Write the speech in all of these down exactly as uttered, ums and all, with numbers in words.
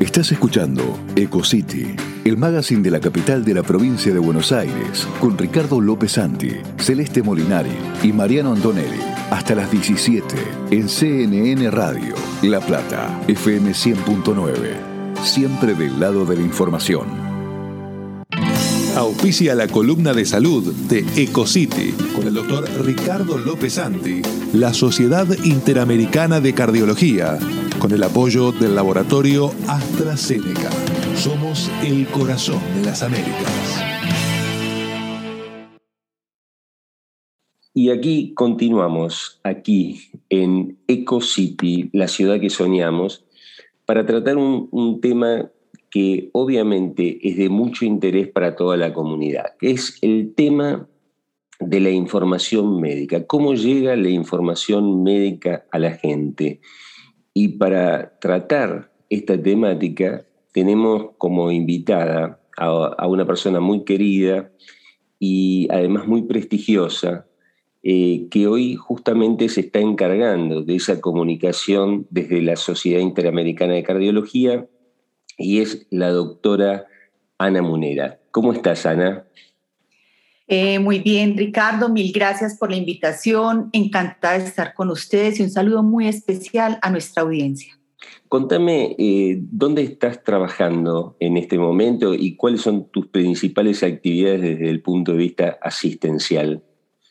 Estás escuchando Ecocity, el magazine de la capital de la provincia de Buenos Aires, con Ricardo López Santi, Celeste Molinari y Mariano Antonelli. Hasta las diecisiete en C N N Radio, La Plata, F M cien punto nueve. Siempre del lado de la información. Auspicia la columna de salud de Ecocity con el doctor Ricardo López Santi, la Sociedad Interamericana de Cardiología, con el apoyo del laboratorio AstraZeneca. Somos el corazón de las Américas. Y aquí continuamos, aquí en Ecocity, la ciudad que soñamos, para tratar un, un tema que obviamente es de mucho interés para toda la comunidad, que es el tema de la información médica. ¿Cómo llega la información médica a la gente? Y para tratar esta temática tenemos como invitada a, a una persona muy querida y además muy prestigiosa, eh, que hoy justamente se está encargando de esa comunicación desde la Sociedad Interamericana de Cardiología, y es la doctora Ana Munera. ¿Cómo estás, Ana? Eh, muy bien, Ricardo, mil gracias por la invitación. Encantada de estar con ustedes y un saludo muy especial a nuestra audiencia. Contame, eh, ¿dónde estás trabajando en este momento y cuáles son tus principales actividades desde el punto de vista asistencial?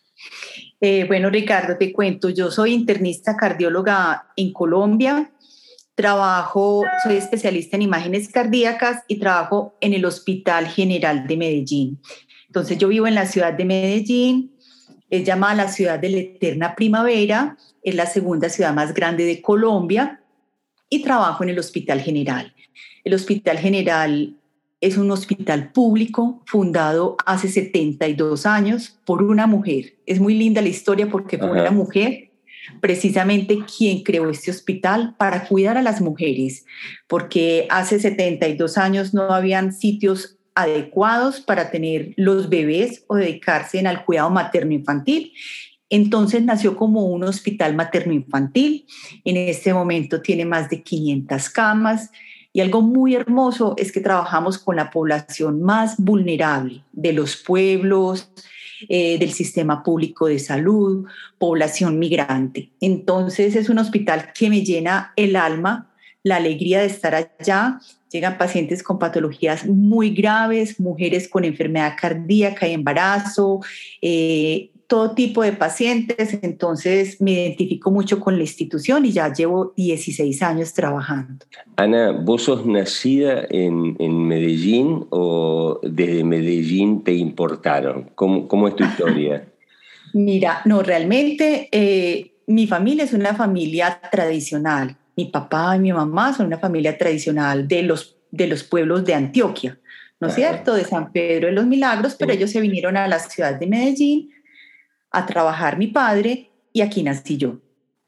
Eh, bueno, Ricardo, te cuento, yo soy internista cardióloga en Colombia. Trabajo, soy especialista en imágenes cardíacas y trabajo en el Hospital General de Medellín. Entonces yo vivo en la ciudad de Medellín, es llamada la ciudad de la eterna primavera, es la segunda ciudad más grande de Colombia y trabajo en el Hospital General. El Hospital General es un hospital público fundado hace setenta y dos años por una mujer. Es muy linda la historia porque fue Ajá. una mujer precisamente quien creó este hospital para cuidar a las mujeres, porque hace setenta y dos años no habían sitios adecuados para tener los bebés o dedicarse al cuidado materno-infantil. Entonces nació como un hospital materno-infantil. En este momento tiene más de quinientas camas y algo muy hermoso es que trabajamos con la población más vulnerable de los pueblos, Eh, del sistema público de salud, población migrante. Entonces es un hospital que me llena el alma, la alegría de estar allá. Llegan pacientes con patologías muy graves, mujeres con enfermedad cardíaca y embarazo, eh, todo tipo de pacientes. Entonces me identifico mucho con la institución y ya llevo dieciséis años trabajando. Ana, ¿vos sos nacida en, en Medellín o desde Medellín te importaron? ¿Cómo, cómo es tu historia? Mira, no, realmente eh, mi familia es una familia tradicional. Mi papá y mi mamá son una familia tradicional de los, de los pueblos de Antioquia, ¿no es cierto? De San Pedro de los Milagros, pero ellos se vinieron a la ciudad de Medellín a trabajar mi padre y aquí nací yo.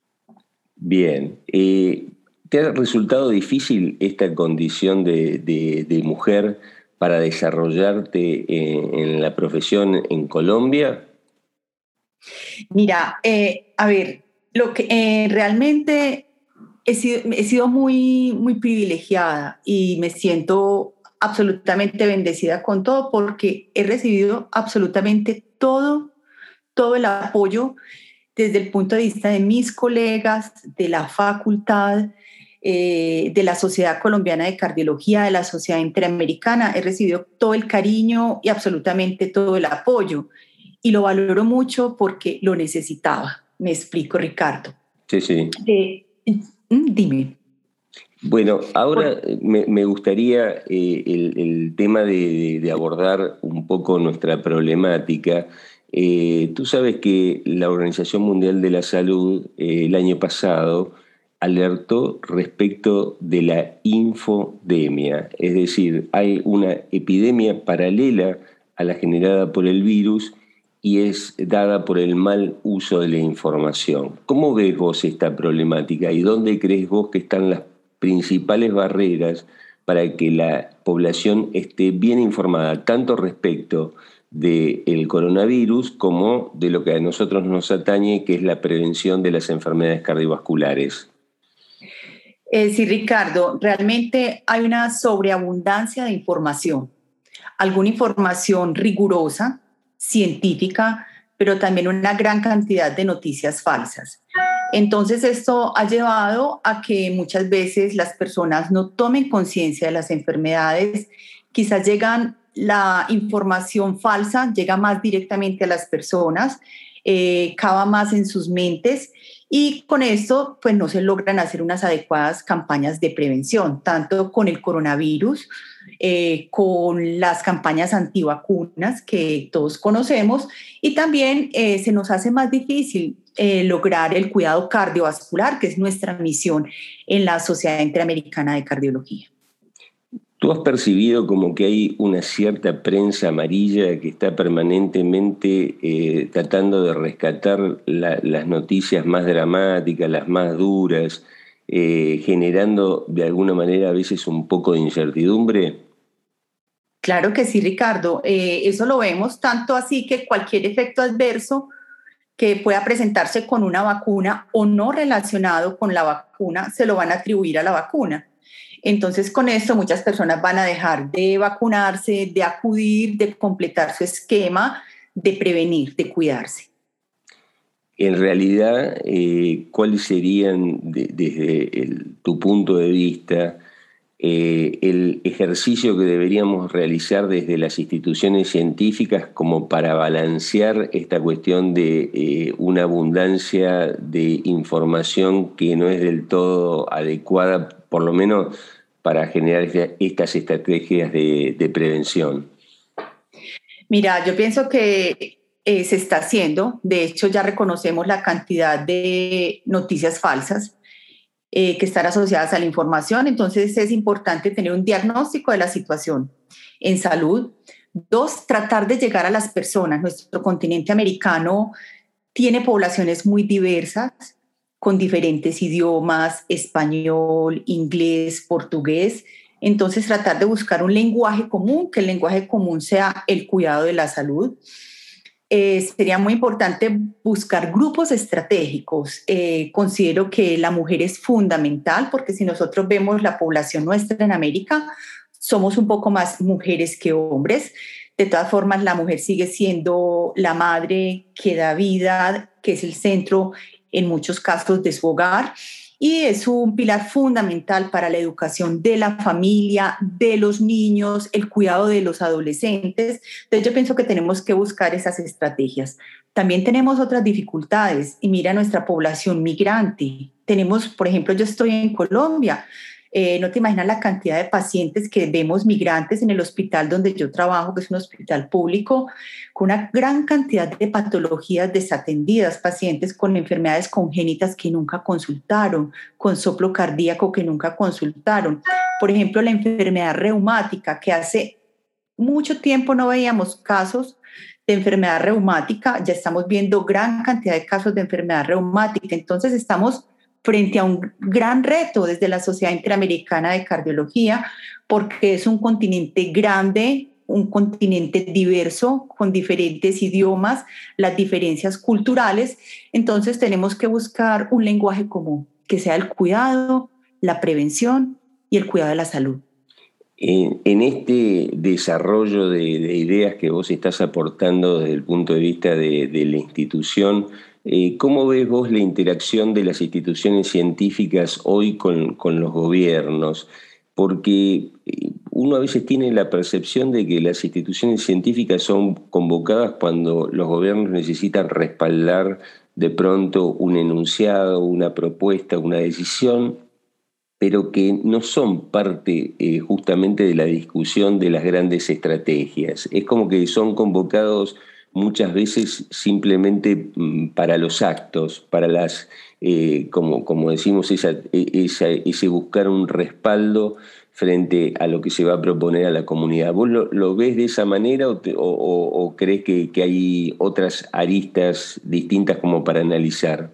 Bien. Eh, ¿Te ha resultado difícil esta condición de, de, de mujer para desarrollarte en, en la profesión en Colombia? Mira, eh, a ver, lo que eh, realmente he sido, he sido muy, muy privilegiada y me siento absolutamente bendecida con todo porque he recibido absolutamente todo todo el apoyo desde el punto de vista de mis colegas, de la facultad, eh, de la Sociedad Colombiana de Cardiología, de la Sociedad Interamericana. He recibido todo el cariño y absolutamente todo el apoyo. Y lo valoro mucho porque lo necesitaba. Me explico, Ricardo. Sí, sí. Eh, dime. Bueno, ahora me, me gustaría eh, el, el tema de, de abordar un poco nuestra problemática. Eh, tú sabes que la Organización Mundial de la Salud eh, el año pasado alertó respecto de la infodemia, es decir, hay una epidemia paralela a la generada por el virus y es dada por el mal uso de la información. ¿Cómo ves vos esta problemática y dónde crees vos que están las principales barreras para que la población esté bien informada, tanto respecto del coronavirus como de lo que a nosotros nos atañe, que es la prevención de las enfermedades cardiovasculares? Eh, sí, Ricardo, realmente hay una sobreabundancia de información, alguna información rigurosa, científica, pero también una gran cantidad de noticias falsas. Entonces esto ha llevado a que muchas veces las personas no tomen conciencia de las enfermedades, quizás llegan la información falsa, llega más directamente a las personas, eh, cava más en sus mentes y con esto pues no se logran hacer unas adecuadas campañas de prevención, tanto con el coronavirus, eh, con las campañas antivacunas que todos conocemos y también eh, se nos hace más difícil eh, lograr el cuidado cardiovascular, que es nuestra misión en la Sociedad Interamericana de Cardiología. ¿Tú has percibido como que hay una cierta prensa amarilla que está permanentemente eh, tratando de rescatar la, las noticias más dramáticas, las más duras, eh, generando de alguna manera a veces un poco de incertidumbre? Claro que sí, Ricardo. Eh, eso lo vemos tanto así que cualquier efecto adverso que pueda presentarse con una vacuna o no relacionado con la vacuna, se lo van a atribuir a la vacuna. Entonces, con esto muchas personas van a dejar de vacunarse, de acudir, de completar su esquema, de prevenir, de cuidarse. En realidad, eh, ¿cuáles serían, de, desde el, tu punto de vista, eh, el ejercicio que deberíamos realizar desde las instituciones científicas como para balancear esta cuestión de eh, una abundancia de información que no es del todo adecuada, por lo menos para generar esta, estas estrategias de, de prevención? Mira, yo pienso que eh, se está haciendo. De hecho, ya reconocemos la cantidad de noticias falsas eh, que están asociadas a la información. Entonces, es importante tener un diagnóstico de la situación en salud. Dos, tratar de llegar a las personas. Nuestro continente americano tiene poblaciones muy diversas, con diferentes idiomas, español, inglés, portugués. Entonces, tratar de buscar un lenguaje común, que el lenguaje común sea el cuidado de la salud. Eh, sería muy importante buscar grupos estratégicos. Eh, considero que la mujer es fundamental porque si nosotros vemos la población nuestra en América, somos un poco más mujeres que hombres. De todas formas, la mujer sigue siendo la madre que da vida, que es el centro en muchos casos de su hogar y es un pilar fundamental para la educación de la familia, de los niños, el cuidado de los adolescentes. Entonces yo pienso que tenemos que buscar esas estrategias. También tenemos otras dificultades y mira nuestra población migrante. Tenemos, por ejemplo, yo estoy en Colombia. Eh, no te imaginas la cantidad de pacientes que vemos migrantes en el hospital donde yo trabajo, que es un hospital público, con una gran cantidad de patologías desatendidas, pacientes con enfermedades congénitas que nunca consultaron, con soplo cardíaco que nunca consultaron. Por ejemplo, la enfermedad reumática, que hace mucho tiempo no veíamos casos de enfermedad reumática, ya estamos viendo gran cantidad de casos de enfermedad reumática. Entonces estamos frente a un gran reto desde la Sociedad Interamericana de Cardiología, porque es un continente grande, un continente diverso, con diferentes idiomas, las diferencias culturales. Entonces tenemos que buscar un lenguaje común, que sea el cuidado, la prevención y el cuidado de la salud. En, en este desarrollo de, de ideas que vos estás aportando desde el punto de vista de, de la institución, Eh, ¿cómo ves vos la interacción de las instituciones científicas hoy con, con los gobiernos? Porque uno a veces tiene la percepción de que las instituciones científicas son convocadas cuando los gobiernos necesitan respaldar de pronto un enunciado, una propuesta, una decisión, pero que no son parte eh, justamente de la discusión de las grandes estrategias. Es como que son convocados muchas veces simplemente para los actos, para las, eh, como, como decimos, esa, esa, ese buscar un respaldo frente a lo que se va a proponer a la comunidad. ¿Vos lo, lo ves de esa manera o, te, o, o crees que, que hay otras aristas distintas como para analizar?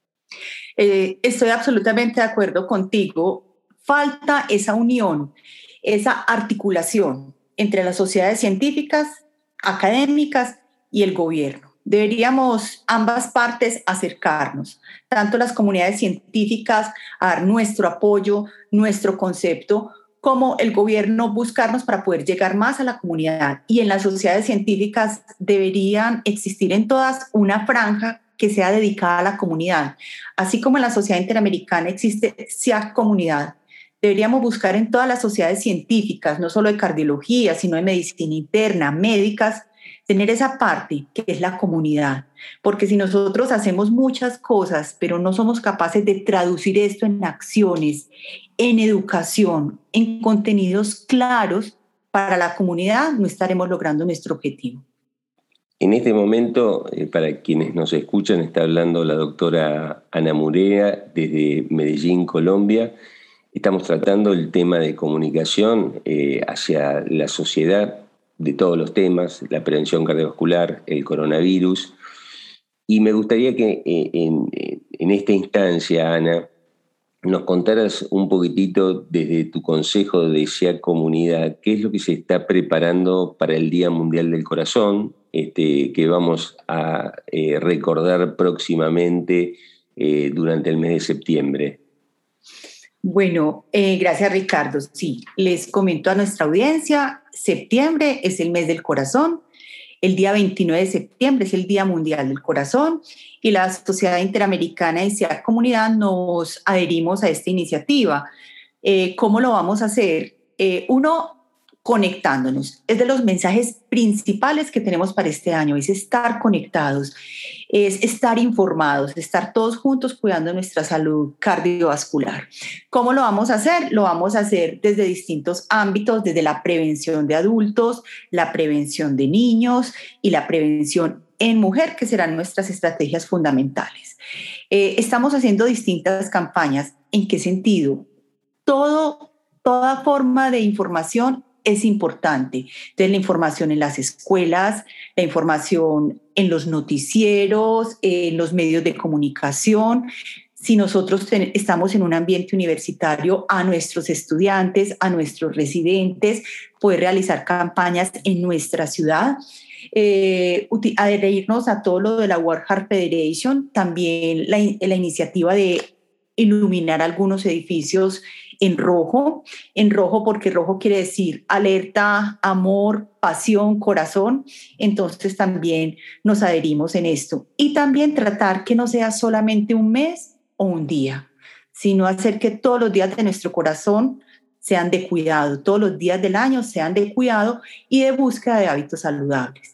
Eh, estoy absolutamente de acuerdo contigo. Falta esa unión, esa articulación entre las sociedades científicas, académicas y el gobierno. Deberíamos ambas partes acercarnos, tanto las comunidades científicas a dar nuestro apoyo, nuestro concepto, como el gobierno buscarnos para poder llegar más a la comunidad. Y en las sociedades científicas deberían existir en todas una franja que sea dedicada a la comunidad. Así como en la Sociedad Interamericana existe S I A C Comunidad, deberíamos buscar en todas las sociedades científicas, no solo de cardiología, sino de medicina interna, médicas, tener esa parte que es la comunidad. Porque si nosotros hacemos muchas cosas, pero no somos capaces de traducir esto en acciones, en educación, en contenidos claros para la comunidad, no estaremos logrando nuestro objetivo. En este momento, eh, para quienes nos escuchan, está hablando la doctora Ana Murea desde Medellín, Colombia. Estamos tratando el tema de comunicación eh, hacia la sociedad de todos los temas, la prevención cardiovascular, el coronavirus. Y me gustaría que eh, en, en esta instancia, Ana, nos contaras un poquitito desde tu consejo de S I A C Comunidad, qué es lo que se está preparando para el Día Mundial del Corazón, este, que vamos a eh, recordar próximamente eh, durante el mes de septiembre. Bueno, eh, gracias Ricardo. Sí, les comento a nuestra audiencia, septiembre es el mes del corazón, el día veintinueve de septiembre es el Día Mundial del Corazón y la Sociedad Interamericana de S I A C Comunidad nos adherimos a esta iniciativa. Eh, ¿Cómo lo vamos a hacer? Eh, uno, conectándonos. Es de los mensajes principales que tenemos para este año, es estar conectados, es estar informados, estar todos juntos cuidando nuestra salud cardiovascular. ¿Cómo lo vamos a hacer? Lo vamos a hacer desde distintos ámbitos, desde la prevención de adultos, la prevención de niños y la prevención en mujer, que serán nuestras estrategias fundamentales. Eh, estamos haciendo distintas campañas. ¿En qué sentido? Todo, toda forma de información es importante. Entonces, la información en las escuelas, la información en los noticieros, en los medios de comunicación. Si nosotros ten, estamos en un ambiente universitario, a nuestros estudiantes, a nuestros residentes, poder realizar campañas en nuestra ciudad. Eh, adherirnos a todo lo de la World Heart Federation, también la, la iniciativa de iluminar algunos edificios en rojo, en rojo porque rojo quiere decir alerta, amor, pasión, corazón, entonces también nos adherimos en esto. Y también tratar que no sea solamente un mes o un día, sino hacer que todos los días de nuestro corazón sean de cuidado, todos los días del año sean de cuidado y de búsqueda de hábitos saludables.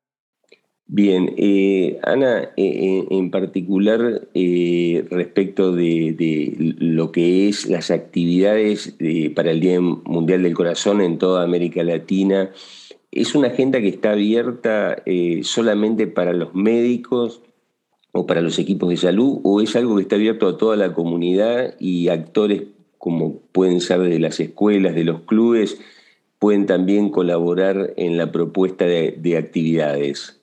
Bien, eh, Ana, eh, en particular eh, respecto de, de lo que es las actividades de, para el Día Mundial del Corazón en toda América Latina, ¿es una agenda que está abierta eh, solamente para los médicos o para los equipos de salud, o es algo que está abierto a toda la comunidad y actores como pueden ser de las escuelas, de los clubes, pueden también colaborar en la propuesta de, de actividades?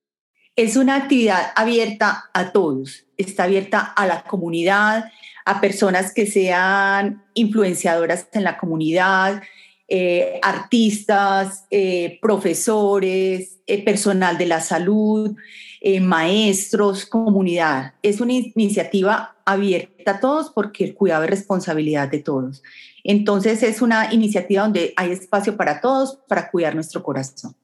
Es una actividad abierta a todos, está abierta a la comunidad, a personas que sean influenciadoras en la comunidad, eh, artistas, eh, profesores, eh, personal de la salud, eh, maestros, comunidad. Es una iniciativa abierta a todos porque el cuidado es responsabilidad de todos. Entonces es una iniciativa donde hay espacio para todos para cuidar nuestro corazón.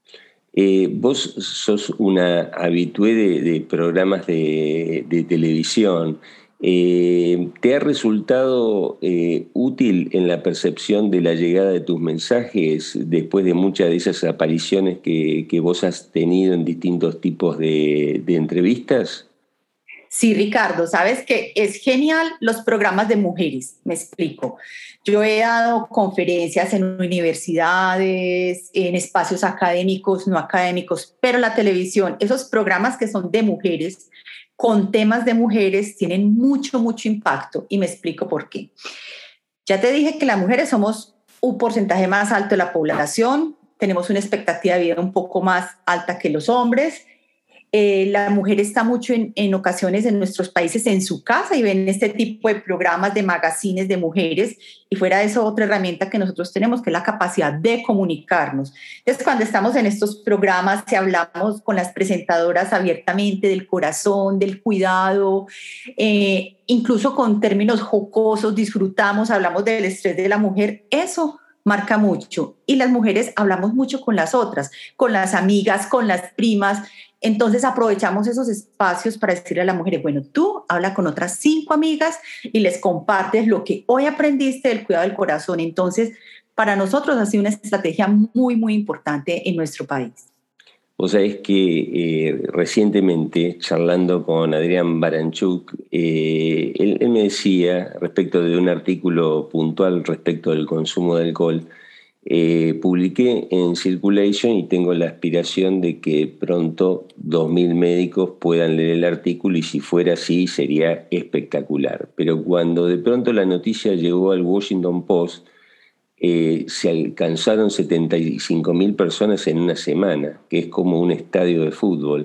Eh, vos sos una habitué de, de programas de, de televisión. Eh, ¿Te ha resultado eh, útil en la percepción de la llegada de tus mensajes después de muchas de esas apariciones que, que vos has tenido en distintos tipos de, de entrevistas? Sí, Ricardo, sabes que es genial los programas de mujeres, me explico. Yo he dado conferencias en universidades, en espacios académicos, no académicos, pero la televisión, esos programas que son de mujeres, con temas de mujeres, tienen mucho, mucho impacto y me explico por qué. Ya te dije que las mujeres somos un porcentaje más alto de la población, tenemos una expectativa de vida un poco más alta que los hombres. Eh, la mujer está mucho en, en ocasiones en nuestros países en su casa y ven este tipo de programas de magazines de mujeres, y fuera de eso otra herramienta que nosotros tenemos, que es la capacidad de comunicarnos. Entonces, cuando estamos en estos programas, si hablamos con las presentadoras abiertamente del corazón, del cuidado, eh, incluso con términos jocosos, disfrutamos, hablamos del estrés de la mujer, eso marca mucho. Y las mujeres hablamos mucho con las otras, con las amigas, con las primas. Entonces aprovechamos esos espacios para decirle a las mujeres, bueno, tú habla con otras cinco amigas y les compartes lo que hoy aprendiste del cuidado del corazón. Entonces, para nosotros ha sido una estrategia muy, muy importante en nuestro país. Vos sabés que eh, recientemente, charlando con Adrián Baranchuk, eh, él, él me decía, respecto de un artículo puntual respecto del consumo de alcohol, eh, publiqué en Circulation y tengo la aspiración de que pronto dos mil médicos puedan leer el artículo, y si fuera así sería espectacular. Pero cuando de pronto la noticia llegó al Washington Post, Eh, se alcanzaron setenta y cinco mil personas en una semana, que es como un estadio de fútbol,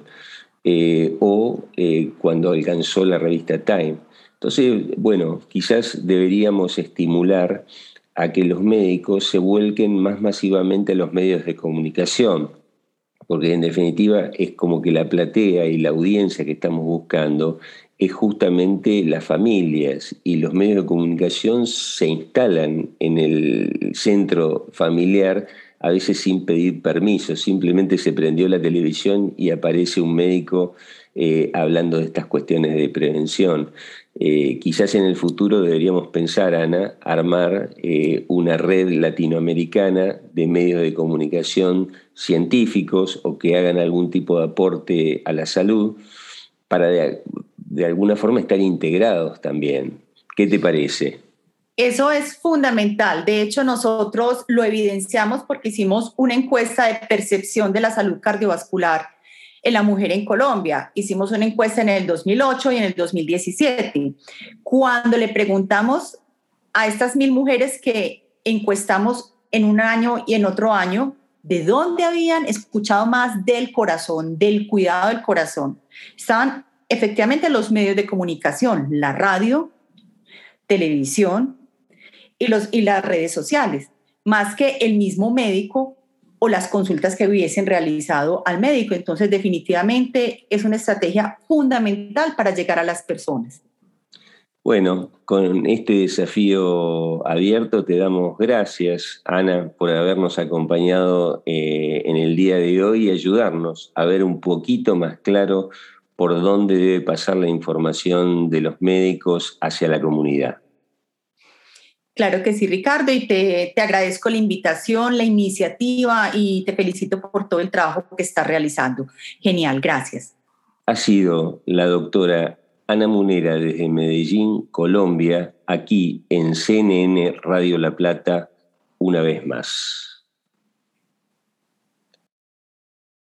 eh, o eh, cuando alcanzó la revista Time. Entonces, bueno, quizás deberíamos estimular a que los médicos se vuelquen más masivamente a los medios de comunicación, porque en definitiva es como que la platea y la audiencia que estamos buscando es justamente las familias, y los medios de comunicación se instalan en el centro familiar, a veces sin pedir permiso, simplemente se prendió la televisión y aparece un médico eh, hablando de estas cuestiones de prevención. Eh, quizás en el futuro deberíamos pensar, Ana, armar eh, una red latinoamericana de medios de comunicación científicos o que hagan algún tipo de aporte a la salud para de, de alguna forma estar integrados también. ¿Qué te parece? Eso es fundamental. De hecho, nosotros lo evidenciamos porque hicimos una encuesta de percepción de la salud cardiovascular en la mujer en Colombia. Hicimos una encuesta en el dos mil ocho y en el dos mil diecisiete. Cuando le preguntamos a estas mil mujeres que encuestamos en un año y en otro año, de dónde habían escuchado más del corazón, del cuidado del corazón, estaban efectivamente los medios de comunicación, la radio, televisión y, los, y las redes sociales, más que el mismo médico o las consultas que hubiesen realizado al médico. Entonces, definitivamente es una estrategia fundamental para llegar a las personas. Bueno, con este desafío abierto te damos gracias, Ana, por habernos acompañado eh, en el día de hoy y ayudarnos a ver un poquito más claro por dónde debe pasar la información de los médicos hacia la comunidad. Claro que sí, Ricardo, y te, te agradezco la invitación, la iniciativa, y te felicito por todo el trabajo que estás realizando. Genial, gracias. Ha sido la doctora Ana Munera desde Medellín, Colombia, aquí en C N N Radio La Plata, una vez más.